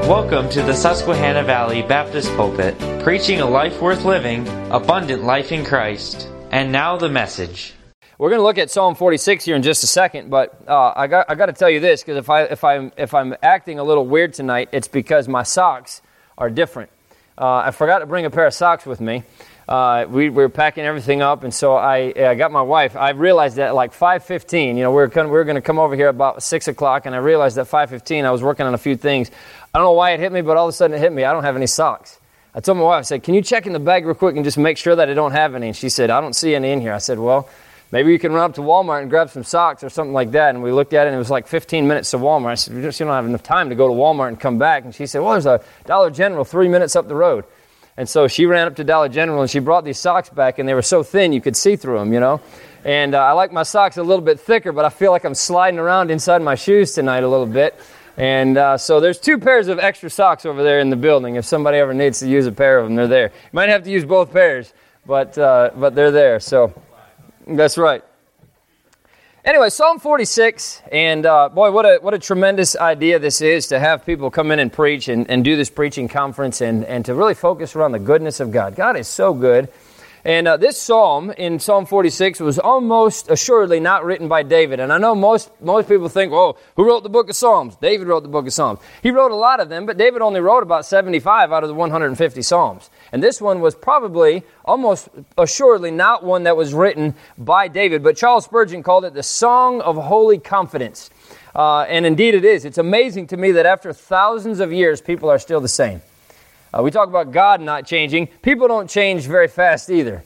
Welcome to the Susquehanna Valley Baptist Pulpit, preaching a life worth living, abundant life in Christ. And now the message. We're going to look at Psalm 46 here in just a second, but I got to tell you this, because if I'm acting a little weird tonight, it's because my socks are different. I forgot to bring a pair of socks with me. We were packing everything up, and so I got my wife. I realized that at like 5:15, we were going to come over here about 6 o'clock, and I realized at 5:15 I was working on a few things. I don't know why it hit me, but all of a sudden it hit me. I don't have any socks. I told my wife, I said, can you check in the bag real quick and just make sure that I don't have any? And she said, I don't see any in here. I said, well, maybe you can run up to Walmart and grab some socks or something like that. And we looked at it, and it was like 15 minutes to Walmart. I said, you don't have enough time to go to Walmart and come back. And she said, well, there's a Dollar General 3 minutes up the road. And so she ran up to Dollar General, and she brought these socks back, and they were so thin you could see through them, And I like my socks a little bit thicker, but I feel like I'm sliding around inside my shoes tonight a little bit. And so there's 2 pairs of extra socks over there in the building. If somebody ever needs to use a pair of them, they're there. You might have to use both pairs, but they're there. So that's right. Anyway, Psalm 46, and boy, what a tremendous idea this is to have people come in and preach and do this preaching conference and to really focus around the goodness of God. God is so good. And this psalm in Psalm 46 was almost assuredly not written by David. And I know most people think, oh, who wrote the book of Psalms? David wrote the book of Psalms. He wrote a lot of them, but David only wrote about 75 out of the 150 Psalms. And this one was probably almost assuredly not one that was written by David. But Charles Spurgeon called it the Song of Holy Confidence. And indeed it is. It's amazing to me that after thousands of years, people are still the same. We talk about God not changing. People don't change very fast either.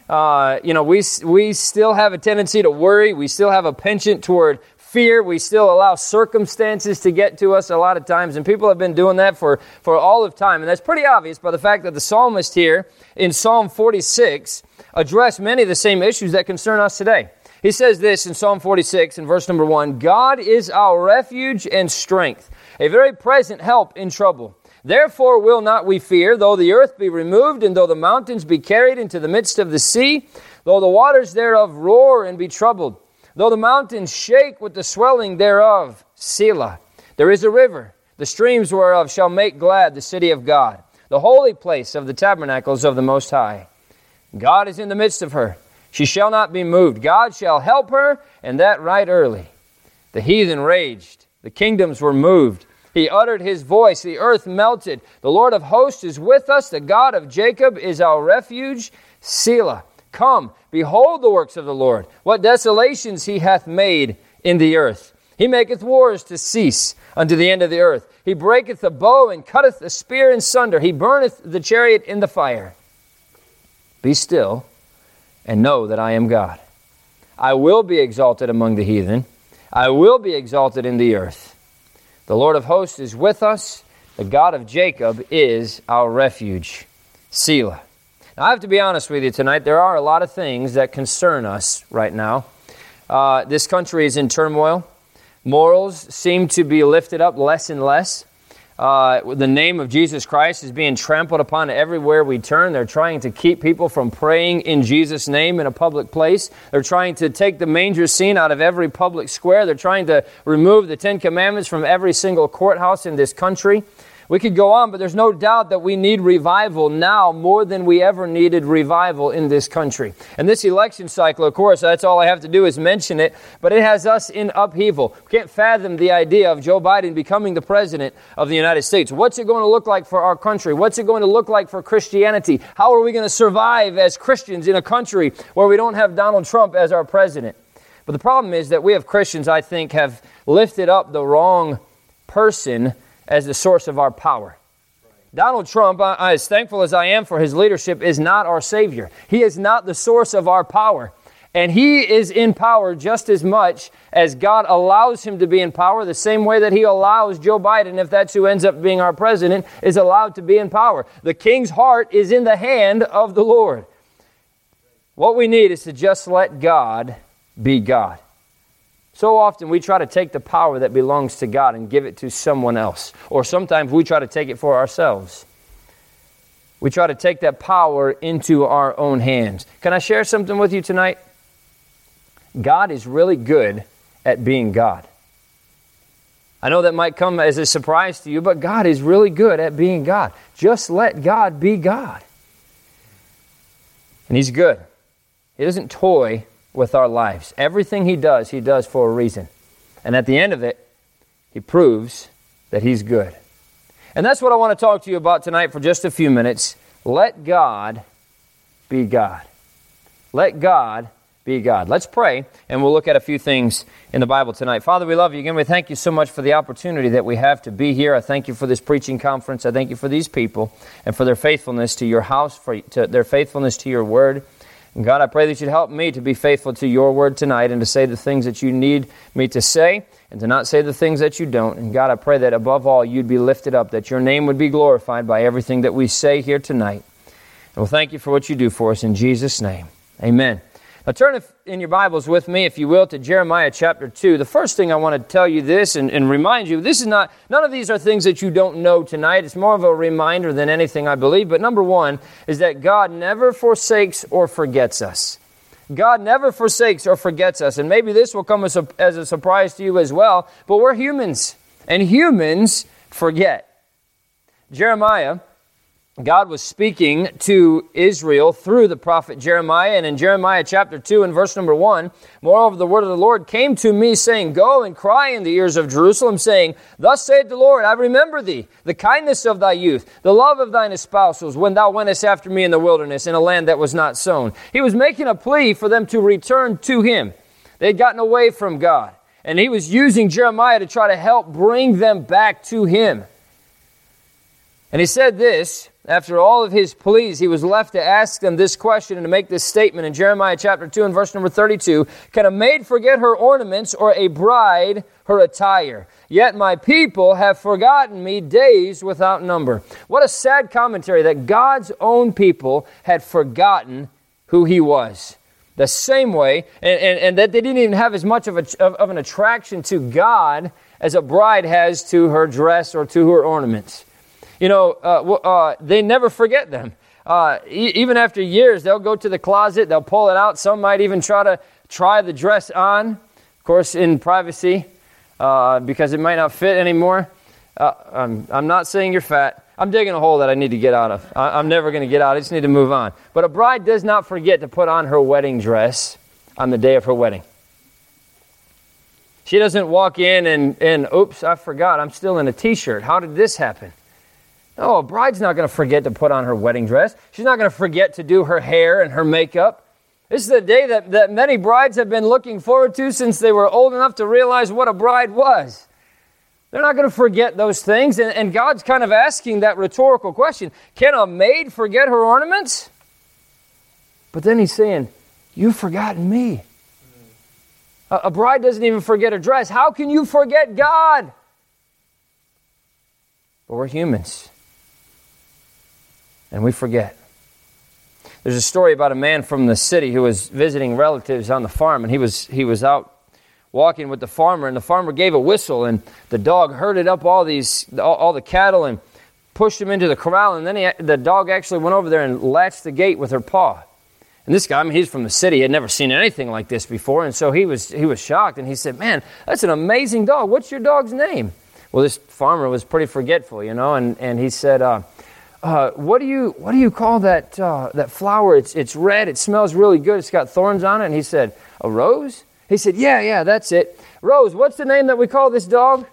We still have a tendency to worry. We still have a penchant toward fear. We still allow circumstances to get to us a lot of times. And people have been doing that for all of time. And that's pretty obvious by the fact that the psalmist here in Psalm 46 addressed many of the same issues that concern us today. He says this in Psalm 46 in verse number 1, God is our refuge and strength, a very present help in trouble. Therefore will not we fear, though the earth be removed, and though the mountains be carried into the midst of the sea, though the waters thereof roar and be troubled, though the mountains shake with the swelling thereof. Selah. There is a river, the streams whereof shall make glad the city of God, the holy place of the tabernacles of the Most High. God is in the midst of her. She shall not be moved. God shall help her, and that right early. The heathen raged. The kingdoms were moved. He uttered his voice, the earth melted. The Lord of hosts is with us, the God of Jacob is our refuge. Selah. Come, behold the works of the Lord, what desolations he hath made in the earth. He maketh wars to cease unto the end of the earth. He breaketh the bow and cutteth the spear in sunder. He burneth the chariot in the fire. Be still and know that I am God. I will be exalted among the heathen. I will be exalted in the earth. The Lord of hosts is with us. The God of Jacob is our refuge. Selah. Now, I have to be honest with you tonight. There are a lot of things that concern us right now. This country is in turmoil. Morals seem to be lifted up less and less. The name of Jesus Christ is being trampled upon everywhere we turn. They're trying to keep people from praying in Jesus' name in a public place. They're trying to take the manger scene out of every public square. They're trying to remove the 10 Commandments from every single courthouse in this country. We could go on, but there's no doubt that we need revival now more than we ever needed revival in this country. And this election cycle, of course, that's all I have to do is mention it, but it has us in upheaval. We can't fathom the idea of Joe Biden becoming the president of the United States. What's it going to look like for our country? What's it going to look like for Christianity? How are we going to survive as Christians in a country where we don't have Donald Trump as our president? But the problem is that we have Christians, I think, have lifted up the wrong person as the source of our power. Donald Trump, as thankful as I am for his leadership, is not our Savior. He is not the source of our power. And he is in power just as much as God allows him to be in power, the same way that he allows Joe Biden, if that's who ends up being our president, is allowed to be in power. The king's heart is in the hand of the Lord. What we need is to just let God be God. So often we try to take the power that belongs to God and give it to someone else. Or sometimes we try to take it for ourselves. We try to take that power into our own hands. Can I share something with you tonight? God is really good at being God. I know that might come as a surprise to you, but God is really good at being God. Just let God be God. And He's good. He doesn't toy with our lives. Everything He does for a reason. And at the end of it, He proves that He's good. And that's what I want to talk to you about tonight for just a few minutes. Let God be God. Let God be God. Let's pray, and we'll look at a few things in the Bible tonight. Father, we love you again. We thank you so much for the opportunity that we have to be here. I thank you for this preaching conference. I thank you for these people and for their faithfulness to your house, for their faithfulness to your word. And God, I pray that you'd help me to be faithful to your word tonight and to say the things that you need me to say and to not say the things that you don't. And God, I pray that above all you'd be lifted up, that your name would be glorified by everything that we say here tonight. And we'll thank you for what you do for us in Jesus' name. Amen. Now turn in your Bibles with me, if you will, to Jeremiah chapter 2. The first thing I want to tell you this and remind you, none of these are things that you don't know tonight. It's more of a reminder than anything, I believe. But number one is that God never forsakes or forgets us. God never forsakes or forgets us. And maybe this will come as a surprise to you as well, but we're humans, and humans forget. Jeremiah, God was speaking to Israel through the prophet Jeremiah, and in Jeremiah chapter 2 and verse number 1, moreover, the word of the Lord came to me, saying, Go and cry in the ears of Jerusalem, saying, Thus saith the Lord, I remember thee, the kindness of thy youth, the love of thine espousals, when thou wentest after me in the wilderness, in a land that was not sown. He was making a plea for them to return to Him. They had gotten away from God, and He was using Jeremiah to try to help bring them back to Him. And He said this, after all of His pleas, He was left to ask them this question and to make this statement in Jeremiah chapter 2 and verse number 32. Can a maid forget her ornaments, or a bride her attire? Yet my people have forgotten me days without number. What a sad commentary that God's own people had forgotten who He was. The same way, and that they didn't even have as much of an attraction to God as a bride has to her dress or to her ornaments. You know, they never forget them. Even after years, they'll go to the closet, they'll pull it out. Some might even try the dress on, of course, in privacy, because it might not fit anymore. I'm not saying you're fat. I'm digging a hole that I need to get out of. I'm never going to get out. I just need to move on. But a bride does not forget to put on her wedding dress on the day of her wedding. She doesn't walk in and oops, I forgot. I'm still in a t-shirt. How did this happen? No, a bride's not going to forget to put on her wedding dress. She's not going to forget to do her hair and her makeup. This is the day that many brides have been looking forward to since they were old enough to realize what a bride was. They're not going to forget those things, and God's kind of asking that rhetorical question. Can a maid forget her ornaments? But then He's saying, you've forgotten me. A bride doesn't even forget her dress. How can you forget God? But we're humans. And we forget. There's a story about a man from the city who was visiting relatives on the farm, and he was out walking with the farmer, and the farmer gave a whistle, and the dog herded up all the cattle and pushed them into the corral, and then the dog actually went over there and latched the gate with her paw. And this guy, he's from the city, he had never seen anything like this before, and so he was shocked, and he said, "Man, that's an amazing dog. What's your dog's name?" Well, this farmer was pretty forgetful, and he said, what do you call that flower? It's red. It smells really good. It's got thorns on it. And he said, a rose? He said, yeah, that's it. Rose, what's the name that we call this dog?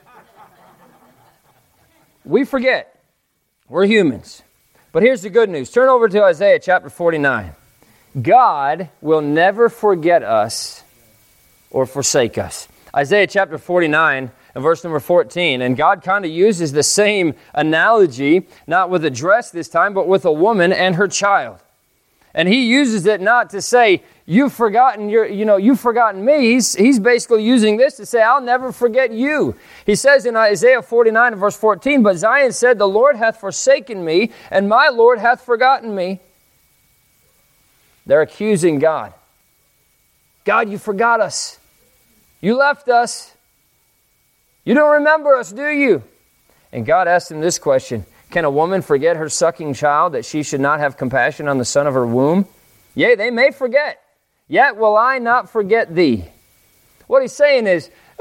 We forget. We're humans. But here's the good news. Turn over to Isaiah chapter 49. God will never forget us or forsake us. Isaiah chapter 49 and verse number 14. And God kind of uses the same analogy, not with a dress this time, but with a woman and her child. And He uses it not to say, you've forgotten me. He's basically using this to say, I'll never forget you. He says in Isaiah 49 and verse 14, but Zion said, the Lord hath forsaken me, and my Lord hath forgotten me. They're accusing God. God, you forgot us. You left us. You don't remember us, do you? And God asked him this question, can a woman forget her sucking child, that she should not have compassion on the son of her womb? Yea, they may forget, yet will I not forget thee. What He's saying is,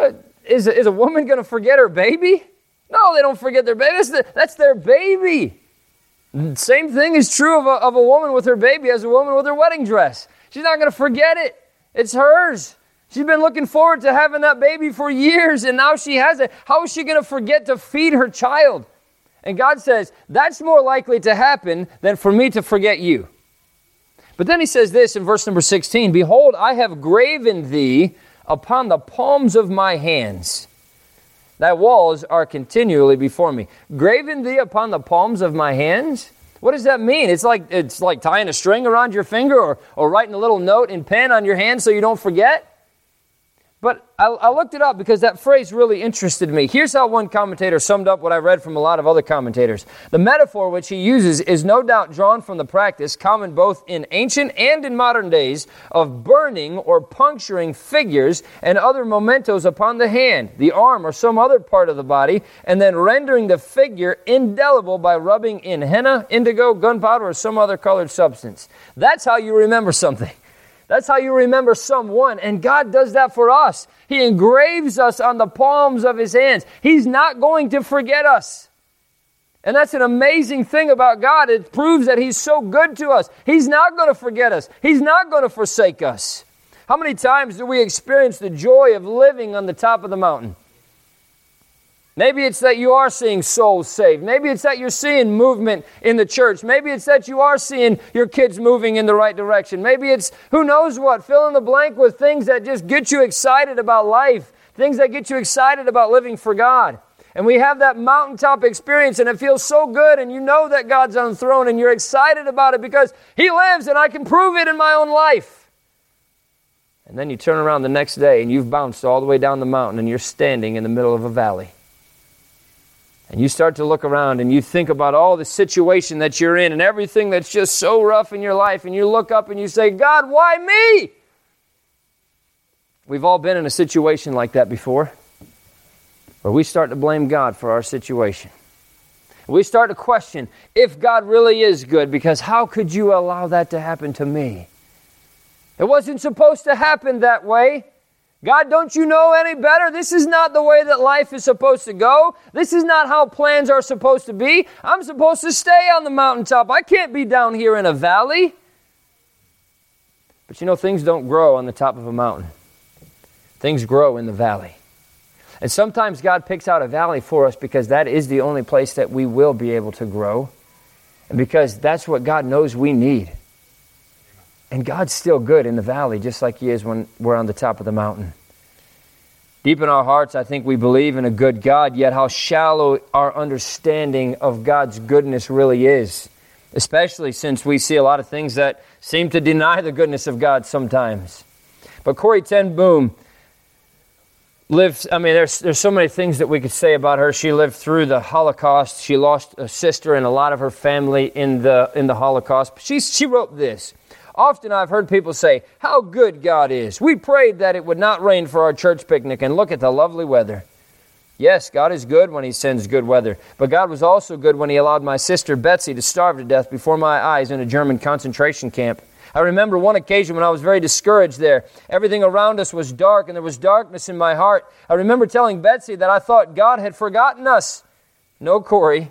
is a woman going to forget her baby? No, they don't forget their baby. That's their baby. Same thing is true of a woman with her baby as a woman with her wedding dress. She's not going to forget it. It's hers. She's been looking forward to having that baby for years, and now she has it. How is she going to forget to feed her child? And God says, that's more likely to happen than for me to forget you. But then he says this in verse number 16, behold, I have graven thee upon the palms of my hands. Thy walls are continually before me. Graven thee upon the palms of my hands? What does that mean? It's like tying a string around your finger or writing a little note in pen on your hand so you don't forget. But I looked it up because that phrase really interested me. Here's how one commentator summed up what I read from a lot of other commentators. The metaphor which he uses is no doubt drawn from the practice, common both in ancient and in modern days, of burning or puncturing figures and other mementos upon the hand, the arm, or some other part of the body, and then rendering the figure indelible by rubbing in henna, indigo, gunpowder, or some other colored substance. That's how you remember something. That's how you remember someone, and God does that for us. He engraves us on the palms of His hands. He's not going to forget us. And that's an amazing thing about God. It proves that He's so good to us. He's not going to forget us. He's not going to forsake us. How many times do we experience the joy of living on the top of the mountain? Maybe it's that you are seeing souls saved. Maybe it's that you're seeing movement in the church. Maybe it's that you are seeing your kids moving in the right direction. Maybe it's who knows what. Fill in the blank with things that just get you excited about life. Things that get you excited about living for God. And we have that mountaintop experience and it feels so good and you know that God's on the throne and you're excited about it because He lives and I can prove it in my own life. And then you turn around the next day and you've bounced all the way down the mountain and you're standing in the middle of a valley. And you start to look around and you think about all the situation that you're in and everything that's just so rough in your life. And you look up and you say, God, why me? We've all been in a situation like that before, where we start to blame God for our situation. We start to question if God really is good, because how could you allow that to happen to me? It wasn't supposed to happen that way. God, don't you know any better? This is not the way that life is supposed to go. This is not how plans are supposed to be. I'm supposed to stay on the mountaintop. I can't be down here in a valley. But you know, things don't grow on the top of a mountain. Things grow in the valley. And sometimes God picks out a valley for us because that is the only place that we will be able to grow. And because that's what God knows we need. And God's still good in the valley, just like He is when we're on the top of the mountain. Deep in our hearts, I think we believe in a good God, yet how shallow our understanding of God's goodness really is. Especially since we see a lot of things that seem to deny the goodness of God sometimes. But Corrie ten Boom lived, there's so many things that we could say about her. She lived through the Holocaust. She lost a sister and a lot of her family in the Holocaust. She wrote this. Often I've heard people say, how good God is. We prayed that it would not rain for our church picnic, and look at the lovely weather. Yes, God is good when He sends good weather. But God was also good when He allowed my sister Betsy to starve to death before my eyes in a German concentration camp. I remember one occasion when I was very discouraged there. Everything around us was dark, and there was darkness in my heart. I remember telling Betsy that I thought God had forgotten us. No, Corrie.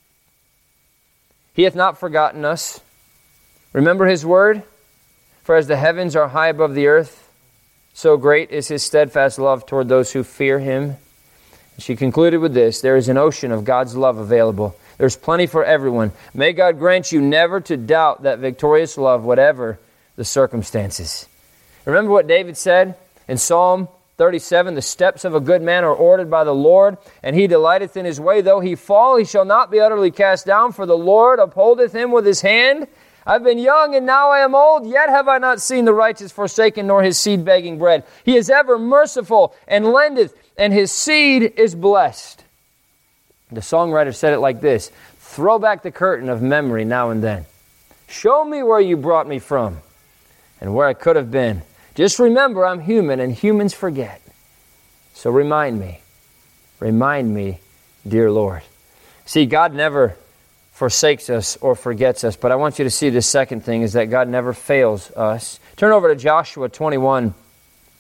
He hath not forgotten us. Remember His word? For as the heavens are high above the earth, so great is His steadfast love toward those who fear Him. She concluded with this: there is an ocean of God's love available. There's plenty for everyone. May God grant you never to doubt that victorious love, whatever the circumstances. Remember what David said in Psalm 37, the steps of a good man are ordered by the Lord, and he delighteth in his way. Though he fall, he shall not be utterly cast down, for the Lord upholdeth him with His hand. I've been young, and now I am old, yet have I not seen the righteous forsaken, nor his seed begging bread. He is ever merciful, and lendeth, and His seed is blessed. The songwriter said it like this: throw back the curtain of memory now and then. Show me where you brought me from, and where I could have been. Just remember I'm human, and humans forget. So remind me, dear Lord. See, God never forsakes us or forgets us. But I want you to see the second thing is that God never fails us. Turn over to Joshua 21.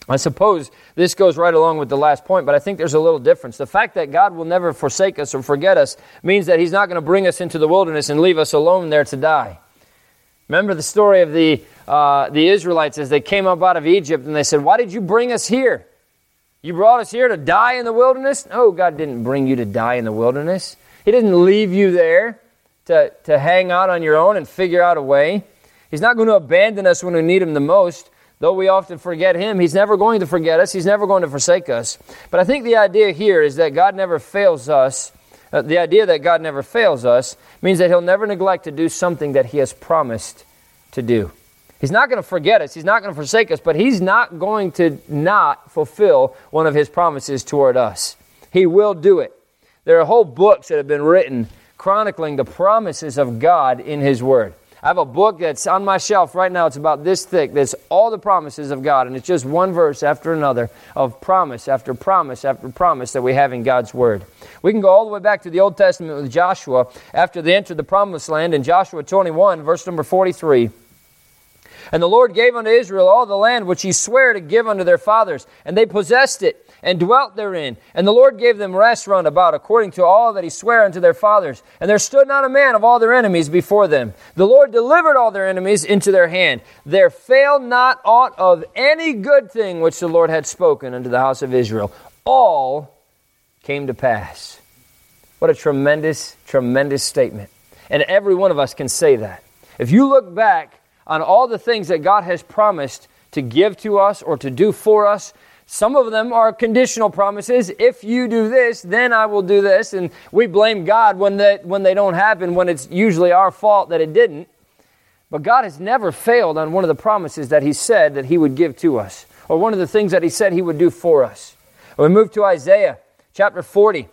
I suppose this goes right along with the last point, but I think there's a little difference. The fact that God will never forsake us or forget us means that He's not going to bring us into the wilderness and leave us alone there to die. Remember the story of the Israelites as they came up out of Egypt and they said, "Why did you bring us here? You brought us here to die in the wilderness?" No, God didn't bring you to die in the wilderness. He didn't leave you there to hang out on your own and figure out a way. He's not going to abandon us when we need Him the most. Though we often forget Him, He's never going to forget us. He's never going to forsake us. But I think the idea here is that God never fails us. The idea that God never fails us means that He'll never neglect to do something that He has promised to do. He's not going to forget us. He's not going to forsake us, but He's not going to not fulfill one of His promises toward us. He will do it. There are whole books that have been written chronicling the promises of God in His Word. I have a book that's on my shelf right now. It's about this thick. That's all the promises of God. And it's just one verse after another of promise after promise after promise that we have in God's Word. We can go all the way back to the Old Testament with Joshua after they entered the promised land in Joshua 21, verse number 43. "And the Lord gave unto Israel all the land which He sware to give unto their fathers, and they possessed it, and dwelt therein. And the Lord gave them rest round about, according to all that He sware unto their fathers. And there stood not a man of all their enemies before them. The Lord delivered all their enemies into their hand. There failed not aught of any good thing which the Lord had spoken unto the house of Israel. All came to pass." What a tremendous, tremendous statement. And every one of us can say that. If you look back on all the things that God has promised to give to us or to do for us, some of them are conditional promises. If you do this, then I will do this. And we blame God when they don't happen, when it's usually our fault that it didn't. But God has never failed on one of the promises that He said that He would give to us, or one of the things that He said He would do for us. We move to Isaiah chapter 40.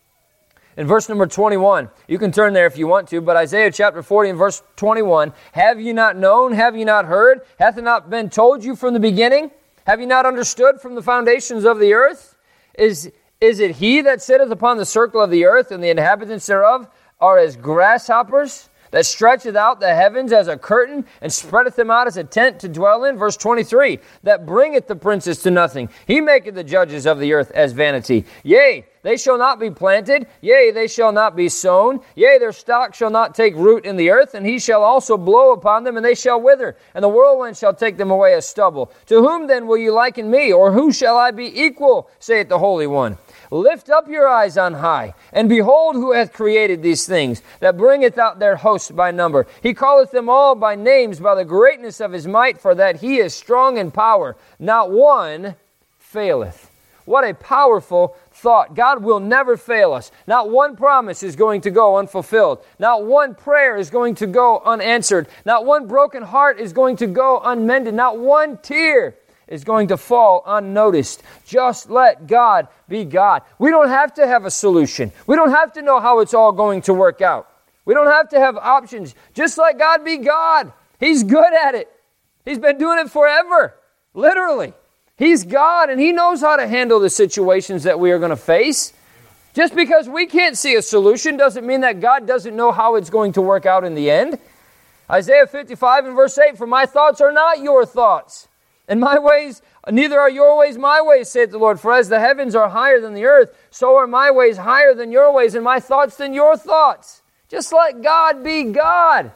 In verse number 21, you can turn there if you want to, but Isaiah chapter 40 and verse 21, "Have ye not known, have ye not heard? Hath it not been told you from the beginning? Have ye not understood from the foundations of the earth? Is it He that sitteth upon the circle of the earth, and the inhabitants thereof are as grasshoppers, that stretcheth out the heavens as a curtain, and spreadeth them out as a tent to dwell in?" Verse 23, "That bringeth the princes to nothing. He maketh the judges of the earth as vanity. Yea, they shall not be planted. Yea, they shall not be sown. Yea, their stock shall not take root in the earth. And He shall also blow upon them, and they shall wither. And the whirlwind shall take them away as stubble. To whom then will you liken me? Or who shall I be equal? Saith the Holy One. Lift up your eyes on high, and behold who hath created these things, that bringeth out their hosts by number. He calleth them all by names, by the greatness of His might, for that He is strong in power. Not one faileth." What a powerful thought. God will never fail us. Not one promise is going to go unfulfilled. Not one prayer is going to go unanswered. Not one broken heart is going to go unmended. Not one tear is going to fall unnoticed. Just let God be God. We don't have to have a solution. We don't have to know how it's all going to work out. We don't have to have options. Just let God be God. He's good at it. He's been doing it forever. Literally. He's God, and He knows how to handle the situations that we are going to face. Just because we can't see a solution doesn't mean that God doesn't know how it's going to work out in the end. Isaiah 55 and verse 8, "For my thoughts are not your thoughts, and my ways, neither are your ways my ways, saith the Lord. For as the heavens are higher than the earth, so are my ways higher than your ways, and my thoughts than your thoughts." Just let God be God.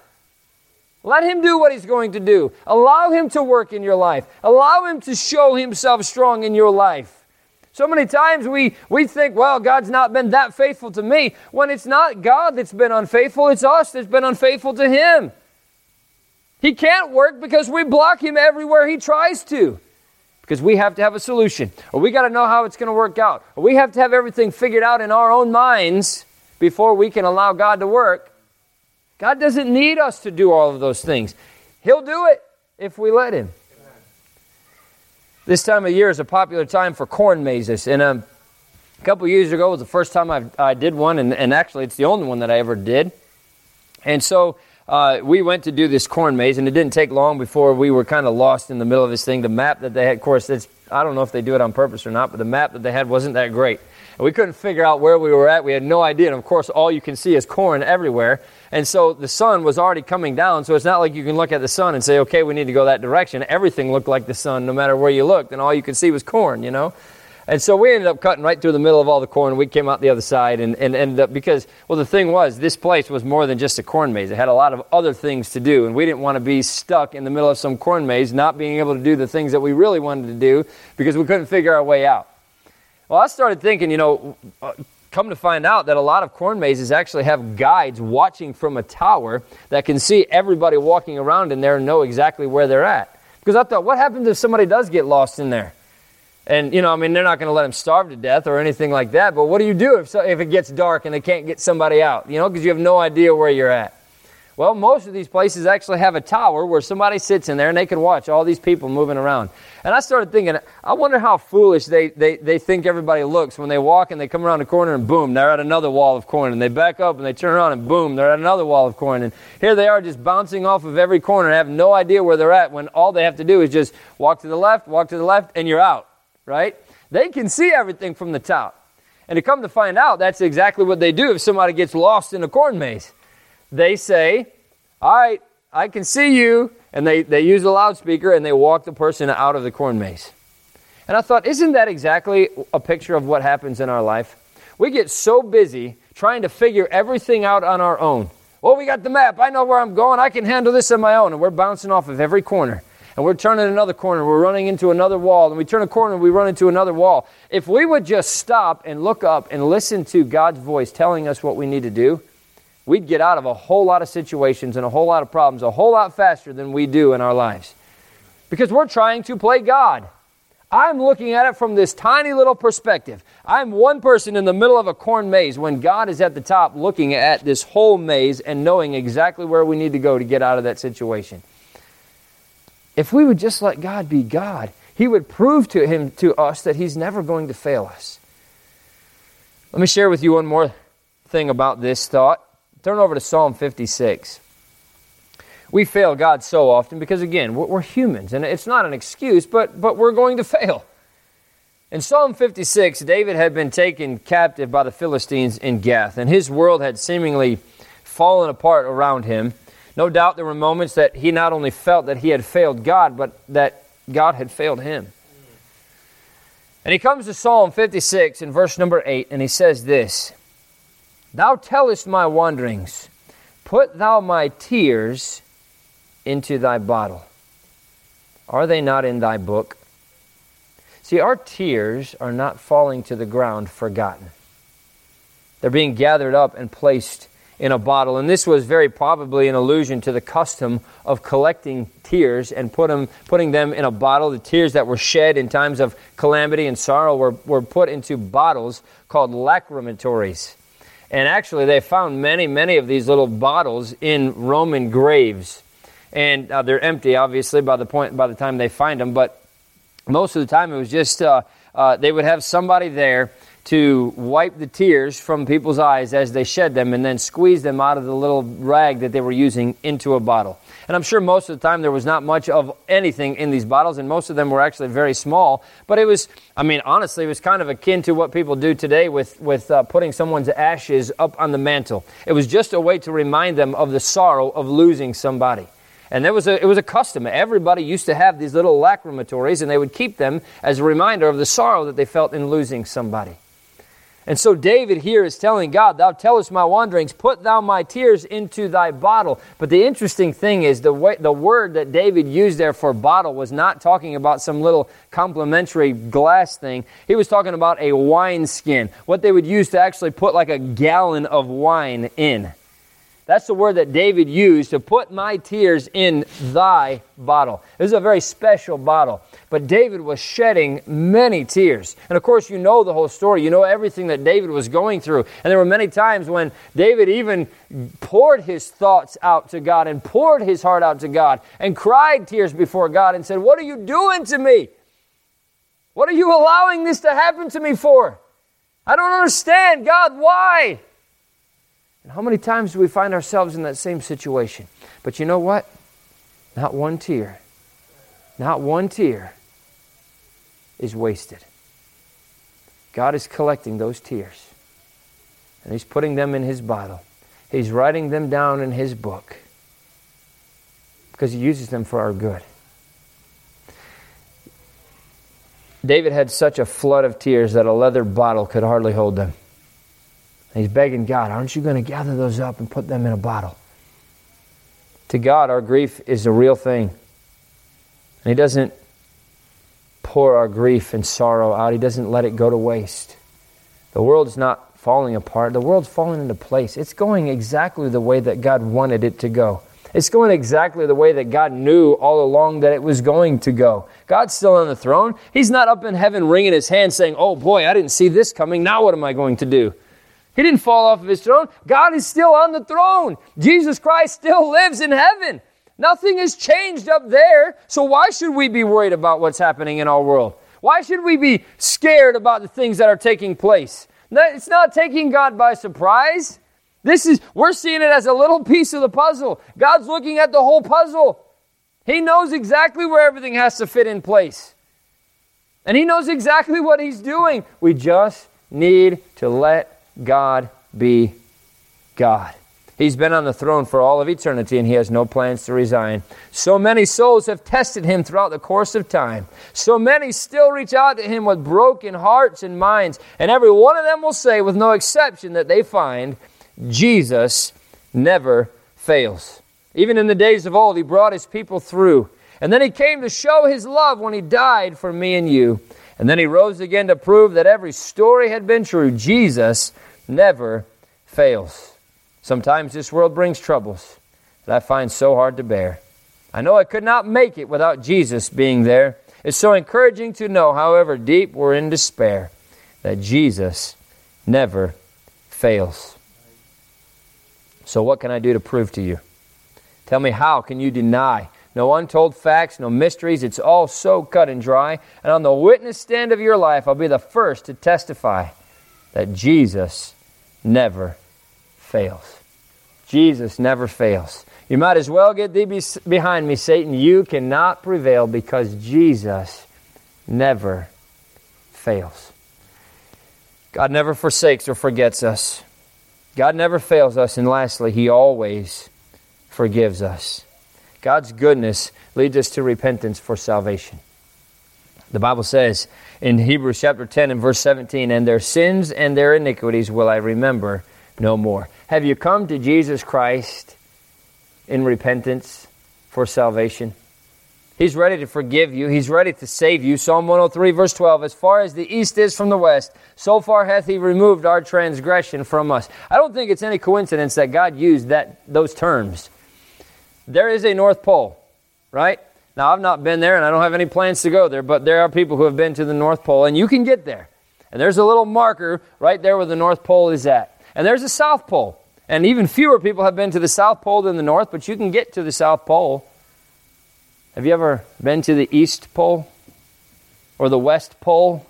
Let Him do what He's going to do. Allow Him to work in your life. Allow Him to show Himself strong in your life. So many times we think, well, God's not been that faithful to me. When it's not God that's been unfaithful, it's us that's been unfaithful to Him. He can't work because we block Him everywhere He tries to. Because we have to have a solution. Or we got to know how it's going to work out. Or we have to have everything figured out in our own minds before we can allow God to work. God doesn't need us to do all of those things. He'll do it if we let Him. This time of year is a popular time for corn mazes. And a couple years ago was the first time I did one. And actually it's the only one that I ever did. And so we went to do this corn maze, and it didn't take long before we were kind of lost in the middle of this thing. The map that they had, of course, I don't know if they do it on purpose or not, but the map that they had wasn't that great. And we couldn't figure out where we were at. We had no idea. And of course, all you can see is corn everywhere. And so the sun was already coming down. So it's not like you can look at the sun and say, okay, we need to go that direction. Everything looked like the sun no matter where you looked. And all you could see was corn, you know. And so we ended up cutting right through the middle of all the corn. We came out the other side and ended up, because, well, the thing was, this place was more than just a corn maze. It had a lot of other things to do. And we didn't want to be stuck in the middle of some corn maze, not being able to do the things that we really wanted to do because we couldn't figure our way out. Well, I started thinking, come to find out that a lot of corn mazes actually have guides watching from a tower that can see everybody walking around in there and know exactly where they're at. Because I thought, what happens if somebody does get lost in there? And, they're not going to let them starve to death or anything like that. But what do you do if it gets dark and they can't get somebody out? Because you have no idea where you're at. Well, most of these places actually have a tower where somebody sits in there and they can watch all these people moving around. And I started thinking, I wonder how foolish they think everybody looks when they walk and they come around the corner and boom, they're at another wall of corn. And they back up and they turn around and boom, they're at another wall of corn. And here they are just bouncing off of every corner and have no idea where they're at when all they have to do is just walk to the left, and you're out. Right? They can see everything from the top. And to come to find out, that's exactly what they do if somebody gets lost in a corn maze. They say, all right, I can see you. And they use a loudspeaker and they walk the person out of the corn maze. And I thought, isn't that exactly a picture of what happens in our life? We get so busy trying to figure everything out on our own. Well, we got the map. I know where I'm going. I can handle this on my own. And we're bouncing off of every corner. And we're turning another corner, we're running into another wall, and we turn a corner, we run into another wall. If we would just stop and look up and listen to God's voice telling us what we need to do, we'd get out of a whole lot of situations and a whole lot of problems a whole lot faster than we do in our lives. Because we're trying to play God. I'm looking at it from this tiny little perspective. I'm one person in the middle of a corn maze when God is at the top looking at this whole maze and knowing exactly where we need to go to get out of that situation. If we would just let God be God, He would prove to us that He's never going to fail us. Let me share with you one more thing about this thought. Turn over to Psalm 56. We fail God so often because, again, we're humans, and it's not an excuse, but we're going to fail. In Psalm 56, David had been taken captive by the Philistines in Gath, and his world had seemingly fallen apart around him. No doubt there were moments that he not only felt that he had failed God, but that God had failed him. And he comes to Psalm 56 in verse number 8, and he says this, "Thou tellest my wanderings, put thou my tears into thy bottle. Are they not in thy book?" See, our tears are not falling to the ground forgotten. They're being gathered up and placed in a bottle. And this was very probably an allusion to the custom of collecting tears and putting them in a bottle. The tears that were shed in times of calamity and sorrow were put into bottles called lacrimatories. And actually they found many of these little bottles in Roman graves. And they're empty, obviously, by the time they find them. But most of the time it was just they would have somebody there to wipe the tears from people's eyes as they shed them and then squeeze them out of the little rag that they were using into a bottle. And I'm sure most of the time there was not much of anything in these bottles, and most of them were actually very small. But it was, honestly, it was kind of akin to what people do today with putting someone's ashes up on the mantle. It was just a way to remind them of the sorrow of losing somebody. And it was a custom. Everybody used to have these little lacrimatories, and they would keep them as a reminder of the sorrow that they felt in losing somebody. And so David here is telling God, "Thou tellest my wanderings, put thou my tears into thy bottle." But the interesting thing is the word that David used there for bottle was not talking about some little complimentary glass thing. He was talking about a wine skin, what they would use to actually put like a gallon of wine in. That's the word that David used, to put my tears in thy bottle. This is a very special bottle. But David was shedding many tears. And of course, you know the whole story. You know everything that David was going through. And there were many times when David even poured his thoughts out to God and poured his heart out to God and cried tears before God and said, "What are you doing to me? What are you allowing this to happen to me for? I don't understand. God, why?" And how many times do we find ourselves in that same situation? But you know what? Not one tear. Not one tear is wasted. God is collecting those tears, and He's putting them in His bottle. He's writing them down in His book because He uses them for our good. David had such a flood of tears that a leather bottle could hardly hold them. And he's begging God, aren't you going to gather those up and put them in a bottle? To God, our grief is a real thing. And He doesn't pour our grief and sorrow out. He doesn't let it go to waste. The world's not falling apart. The world's falling into place. It's going exactly the way that God wanted it to go. It's going exactly the way that God knew all along that it was going to go. God's still on the throne. He's not up in heaven wringing His hands saying, oh boy, I didn't see this coming. Now what am I going to do? He didn't fall off of His throne. God is still on the throne. Jesus Christ still lives in heaven. Nothing has changed up there. So why should we be worried about what's happening in our world? Why should we be scared about the things that are taking place? It's not taking God by surprise. We're seeing it as a little piece of the puzzle. God's looking at the whole puzzle. He knows exactly where everything has to fit in place. And He knows exactly what He's doing. We just need to let God be God. He's been on the throne for all of eternity, and He has no plans to resign. So many souls have tested Him throughout the course of time. So many still reach out to Him with broken hearts and minds. And every one of them will say, with no exception, that they find Jesus never fails. Even in the days of old, He brought His people through. And then He came to show His love when He died for me and you. And then He rose again to prove that every story had been true. Jesus never fails. Sometimes this world brings troubles that I find so hard to bear. I know I could not make it without Jesus being there. It's so encouraging to know, however deep we're in despair, that Jesus never fails. So what can I do to prove to you? Tell me, how can you deny? No untold facts, no mysteries. It's all so cut and dry. And on the witness stand of your life, I'll be the first to testify that Jesus never fails. Jesus never fails. You might as well get thee behind me, Satan. You cannot prevail because Jesus never fails. God never forsakes or forgets us. God never fails us, and lastly, He always forgives us. God's goodness leads us to repentance for salvation. The Bible says in Hebrews chapter 10 and verse 17, and their sins and their iniquities will I remember no more. Have you come to Jesus Christ in repentance for salvation? He's ready to forgive you. He's ready to save you. Psalm 103 verse 12, as far as the east is from the west, so far hath He removed our transgression from us. I don't think it's any coincidence that God used those terms. There is a North Pole, right? Now, I've not been there, and I don't have any plans to go there, but there are people who have been to the North Pole, and you can get there. And there's a little marker right there where the North Pole is at. And there's a South Pole. And even fewer people have been to the South Pole than the North, but you can get to the South Pole. Have you ever been to the East Pole or the West Pole?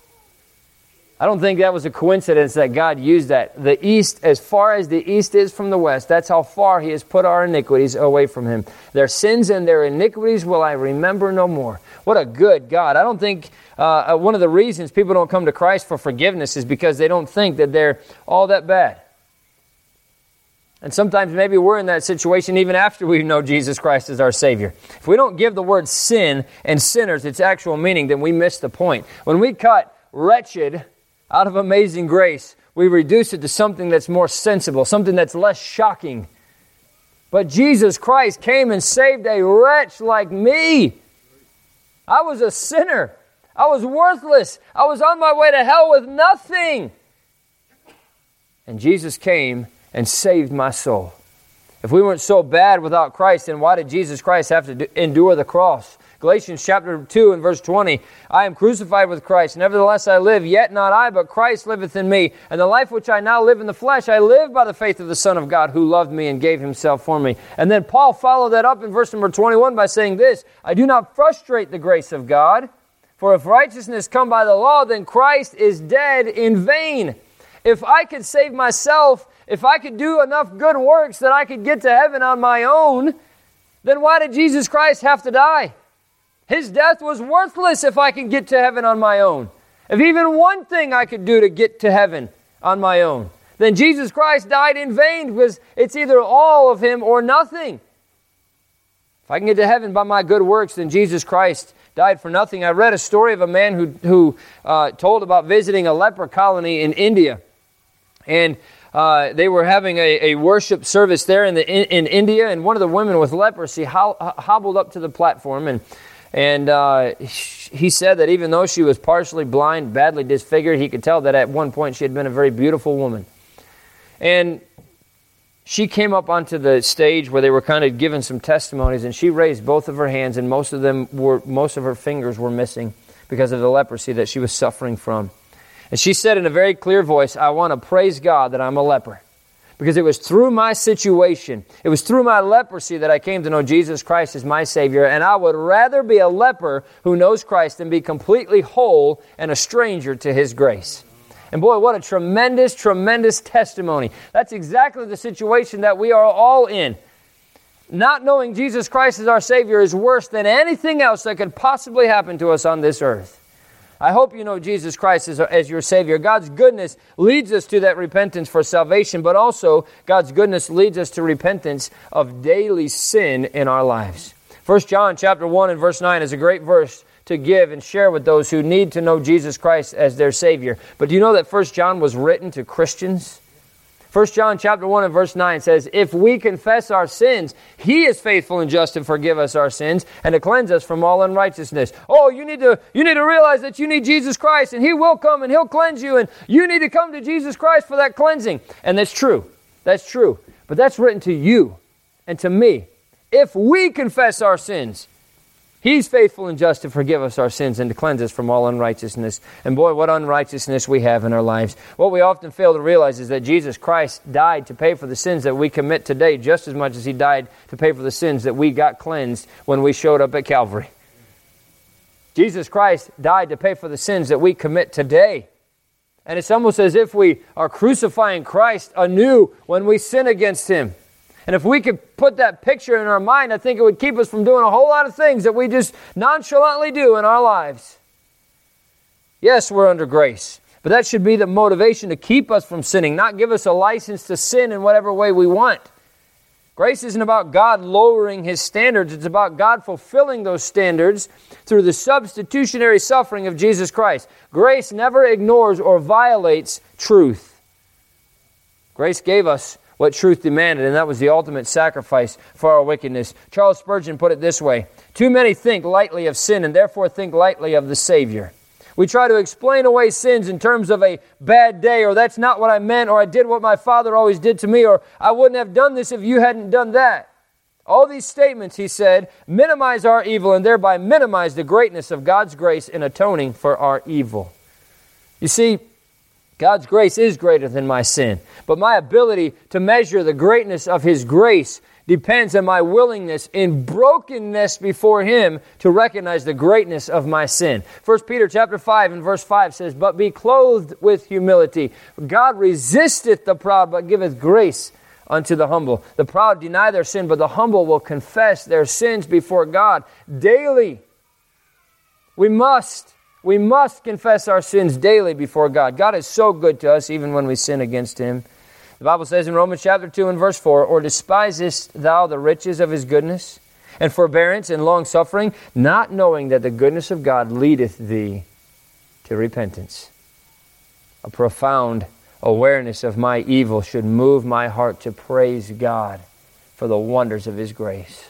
I don't think that was a coincidence that God used that. The East, as far as the East is from the West, that's how far He has put our iniquities away from Him. Their sins and their iniquities will I remember no more. What a good God. I don't think one of the reasons people don't come to Christ for forgiveness is because they don't think that they're all that bad. And sometimes maybe we're in that situation even after we know Jesus Christ as our Savior. If we don't give the word sin and sinners its actual meaning, then we miss the point. When we cut wretched out of amazing grace, we reduce it to something that's more sensible, something that's less shocking. But Jesus Christ came and saved a wretch like me. I was a sinner. I was worthless. I was on my way to hell with nothing. And Jesus came and saved my soul. If we weren't so bad without Christ, then why did Jesus Christ have to endure the cross? Galatians chapter 2 and verse 20, I am crucified with Christ. Nevertheless I live, yet not I, but Christ liveth in me. And the life which I now live in the flesh, I live by the faith of the Son of God, who loved me and gave Himself for me. And then Paul followed that up in verse number 21 by saying this, I do not frustrate the grace of God, for if righteousness come by the law, then Christ is dead in vain. If I could save myself, if I could do enough good works that I could get to heaven on my own, then why did Jesus Christ have to die? His death was worthless if I can get to heaven on my own. If even one thing I could do to get to heaven on my own, then Jesus Christ died in vain, because it's either all of Him or nothing. If I can get to heaven by my good works, then Jesus Christ died for nothing. I read a story of a man who told about visiting a leper colony in India. And they were having a worship service there in India, and one of the women with leprosy hobbled up to the platform, and he said that even though she was partially blind, badly disfigured, he could tell that at one point she had been a very beautiful woman. And she came up onto the stage where they were kind of giving some testimonies, and she raised both of her hands, and most of her fingers were missing because of the leprosy that she was suffering from. And she said in a very clear voice, I want to praise God that I'm a leper, because it was through my situation, it was through my leprosy that I came to know Jesus Christ as my Savior, and I would rather be a leper who knows Christ than be completely whole and a stranger to His grace. And boy, what a tremendous, tremendous testimony. That's exactly the situation that we are all in. Not knowing Jesus Christ as our Savior is worse than anything else that could possibly happen to us on this earth. I hope you know Jesus Christ as your Savior. God's goodness leads us to that repentance for salvation, but also God's goodness leads us to repentance of daily sin in our lives. 1 John chapter 1 and verse 9 is a great verse to give and share with those who need to know Jesus Christ as their Savior. But do you know that 1 John was written to Christians? 1 John chapter 1 and verse 9 says, if we confess our sins, He is faithful and just to forgive us our sins and to cleanse us from all unrighteousness. Oh, you need to realize that you need Jesus Christ, and He will come and He'll cleanse you, and you need to come to Jesus Christ for that cleansing. And that's true. That's true. But that's written to you and to me. If we confess our sins, He's faithful and just to forgive us our sins and to cleanse us from all unrighteousness. And boy, what unrighteousness we have in our lives. What we often fail to realize is that Jesus Christ died to pay for the sins that we commit today just as much as He died to pay for the sins that we got cleansed when we showed up at Calvary. Jesus Christ died to pay for the sins that we commit today. And it's almost as if we are crucifying Christ anew when we sin against Him. And if we could put that picture in our mind, I think it would keep us from doing a whole lot of things that we just nonchalantly do in our lives. Yes, we're under grace, but that should be the motivation to keep us from sinning, not give us a license to sin in whatever way we want. Grace isn't about God lowering His standards. It's about God fulfilling those standards through the substitutionary suffering of Jesus Christ. Grace never ignores or violates truth. Grace gave us what truth demanded, and that was the ultimate sacrifice for our wickedness. Charles Spurgeon put it this way: too many think lightly of sin and therefore think lightly of the Savior. We try to explain away sins in terms of a bad day, or that's not what I meant, or I did what my father always did to me, or I wouldn't have done this if you hadn't done that. All these statements, he said, minimize our evil and thereby minimize the greatness of God's grace in atoning for our evil. You see, God's grace is greater than my sin, but my ability to measure the greatness of His grace depends on my willingness in brokenness before Him to recognize the greatness of my sin. 1 Peter chapter 5 and verse 5 says, but be clothed with humility. God resisteth the proud, but giveth grace unto the humble. The proud deny their sin, but the humble will confess their sins before God daily. We must confess our sins daily before God. God is so good to us even when we sin against Him. The Bible says in Romans chapter 2 and verse 4, or despisest thou the riches of His goodness and forbearance and long-suffering, not knowing that the goodness of God leadeth thee to repentance. A profound awareness of my evil should move my heart to praise God for the wonders of His grace.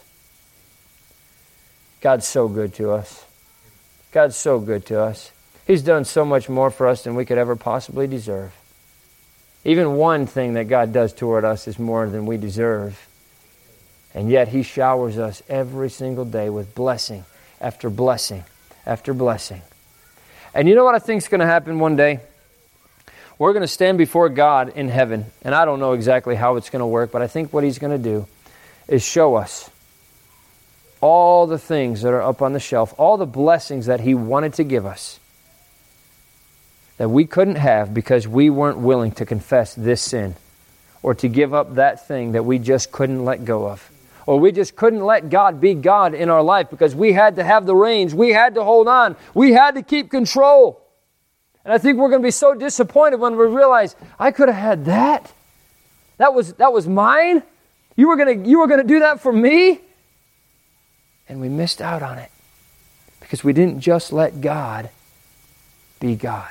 God's so good to us. God's so good to us. He's done so much more for us than we could ever possibly deserve. Even one thing that God does toward us is more than we deserve. And yet He showers us every single day with blessing after blessing after blessing. And you know what I think is going to happen one day? We're going to stand before God in heaven. And I don't know exactly how it's going to work, but I think what He's going to do is show us all the things that are up on the shelf, all the blessings that He wanted to give us, that we couldn't have because we weren't willing to confess this sin or to give up that thing that we just couldn't let go of. or we just couldn't let God be God in our life because we had to have the reins, we had to hold on, we had to keep control. And I think we're going to be so disappointed when we realize, I could have had that. That was mine. You were going to do that for me? And we missed out on it because we didn't just let God be God.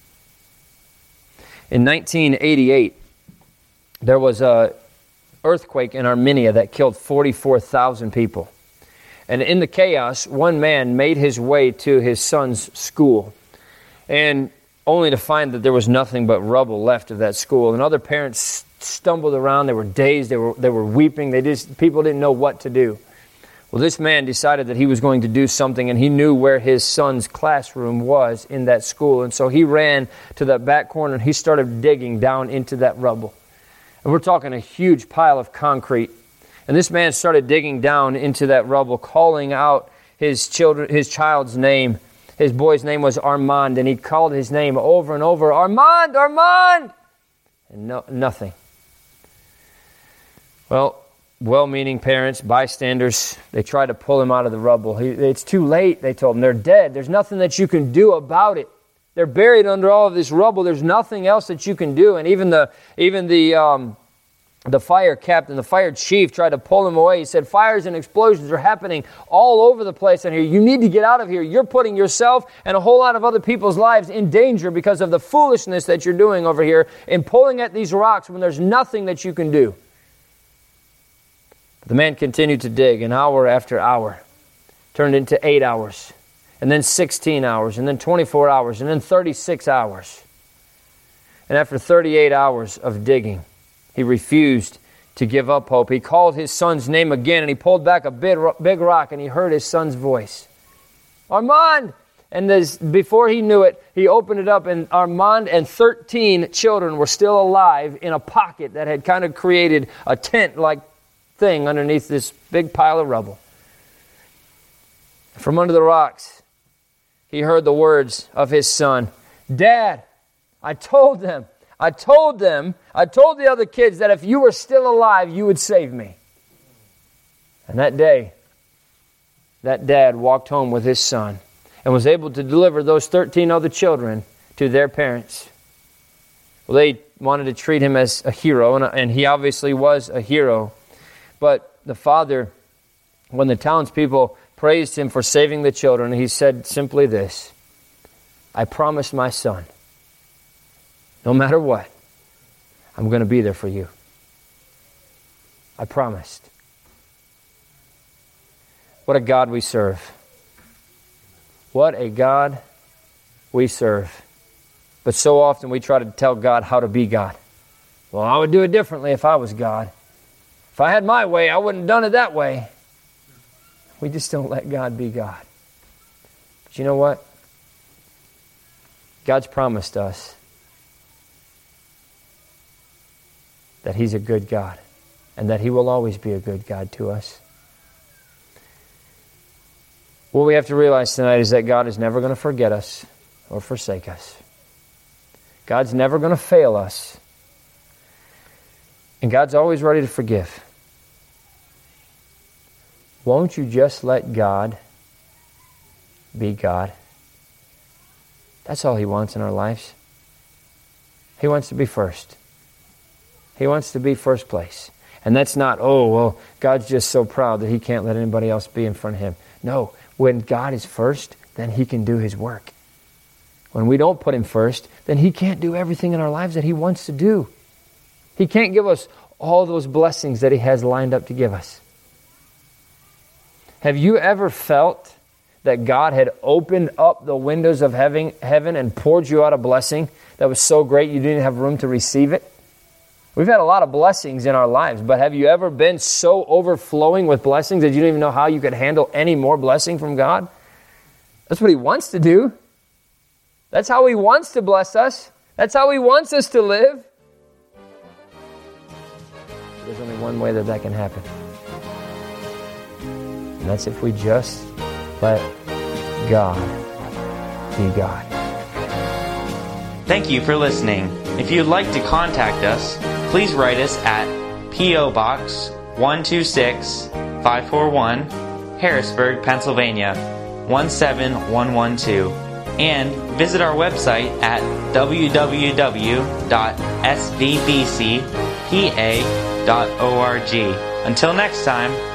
In 1988, there was an earthquake in Armenia that killed 44,000 people. And in the chaos, one man made his way to his son's school, and only to find that there was nothing but rubble left of that school. And other parents stumbled around. They were dazed. They were weeping. People didn't know what to do. Well, this man decided that he was going to do something, and he knew where his son's classroom was in that school. And so he ran to that back corner, and he started digging down into that rubble. And we're talking a huge pile of concrete. And this man started digging down into that rubble, calling out his child's name. His boy's name was Armand, and he called his name over and over, Armand, Armand! And nothing. Well-meaning parents, bystanders, they tried to pull him out of the rubble. It's too late, they told him. They're dead. There's nothing that you can do about it. They're buried under all of this rubble. There's nothing else that you can do. And even the fire captain, the fire chief, tried to pull him away. He said, fires and explosions are happening all over the place in here. You need to get out of here. You're putting yourself and a whole lot of other people's lives in danger because of the foolishness that you're doing over here in pulling at these rocks when there's nothing that you can do. But the man continued to dig, and hour after hour turned into 8 hours, and then 16 hours, and then 24 hours, and then 36 hours. And after 38 hours of digging, he refused to give up hope. He called his son's name again, and he pulled back a big rock, and he heard his son's voice. Armand! And before he knew it, he opened it up, and Armand and 13 children were still alive in a pocket that had kind of created a tent-like thing underneath this big pile of rubble. From under the rocks, he heard the words of his son, Dad, I told the other kids that if you were still alive, you would save me. And that day, that dad walked home with his son and was able to deliver those 13 other children to their parents. Well, they wanted to treat him as a hero, and he obviously was a hero. But the father, when the townspeople praised him for saving the children, he said simply this, I promised my son, no matter what, I'm going to be there for you. I promised. What a God we serve. What a God we serve. But so often we try to tell God how to be God. Well, I would do it differently if I was God. If I had my way, I wouldn't have done it that way. We just don't let God be God. But you know what? God's promised us that He's a good God and that He will always be a good God to us. What we have to realize tonight is that God is never going to forget us or forsake us. God's never going to fail us. And God's always ready to forgive. Won't you just let God be God? That's all He wants in our lives. He wants to be first. He wants to be first place. And that's not, God's just so proud that He can't let anybody else be in front of Him. No, when God is first, then He can do His work. When we don't put Him first, then He can't do everything in our lives that He wants to do. He can't give us all those blessings that He has lined up to give us. Have you ever felt that God had opened up the windows of heaven and poured you out a blessing that was so great you didn't have room to receive it? We've had a lot of blessings in our lives, but have you ever been so overflowing with blessings that you don't even know how you could handle any more blessing from God? That's what He wants to do. That's how He wants to bless us. That's how He wants us to live. There's only one way that can happen. And that's if we just let God be God. Thank you for listening. If you'd like to contact us, please write us at P.O. Box 126 541, Harrisburg, Pennsylvania 17112, and visit our website at www.svbcpa.org. Until next time,